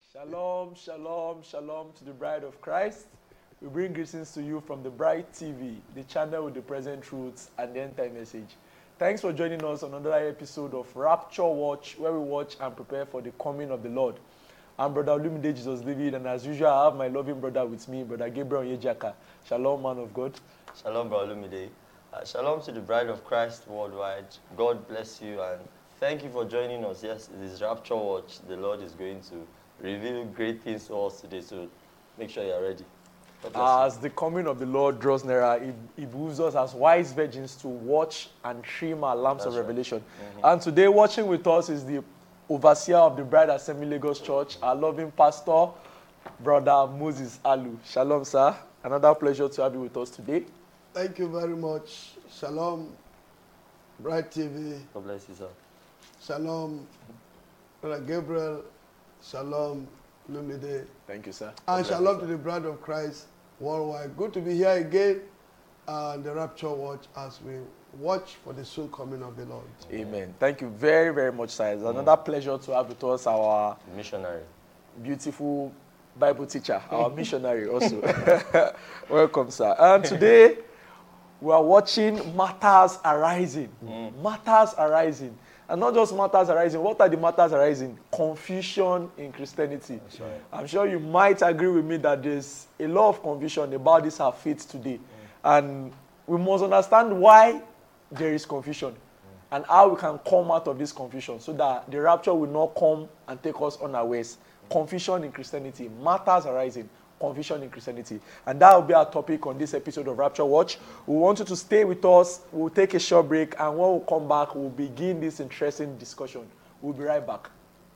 Shalom, shalom, shalom to the bride of Christ. We bring greetings to you from the Bride TV, the channel with the present truths and the end time message. Thanks for joining us on another episode of Rapture Watch, where we watch and prepare for the coming of the Lord. I'm Brother Olumide Jesus David, and as usual, I have my loving brother with me, Brother Gabriel Yejaka. Shalom, man of God. Shalom, Brother Olumide. Shalom to the bride of Christ worldwide. God bless you and thank you for joining us. Yes, it is Rapture Watch. The Lord is going to reveal great things to us today, so make sure you're ready. As the coming of the Lord draws nearer, it behooves us as wise virgins to watch and trim our lamps of revelation. Mm-hmm. And today, watching with us is the overseer of the Bride Assembly Lagos Church, our loving pastor, Brother Moses Alu. Shalom, sir. Another pleasure to have you with us today. Thank you very much. Shalom, Bride TV. God bless you, sir. Shalom, Brother Gabriel. Shalom, Lumide. Thank you, sir. And shalom to the bride of Christ worldwide. Good to be here again on the Rapture Watch as we watch for the soon coming of the Lord. Amen. Thank you very, very much, sir. It's another pleasure to have with us our missionary, beautiful Bible teacher, our missionary also. Welcome, sir. And today we are watching Matters Arising. Matters Arising. And not just matters arising. What are the matters arising? Confusion in Christianity. That's right. I'm sure you might agree with me that there's a lot of confusion about this our faith today. And we must understand why there is confusion and how we can come out of this confusion so that the rapture will not come and take us unawares. Confusion in Christianity. Matters arising. Confusion in Christianity. And that will be our topic on this episode of Rapture Watch. We want you to stay with us. We'll take a short break, and when we come back, we'll begin this interesting discussion. We'll be right back.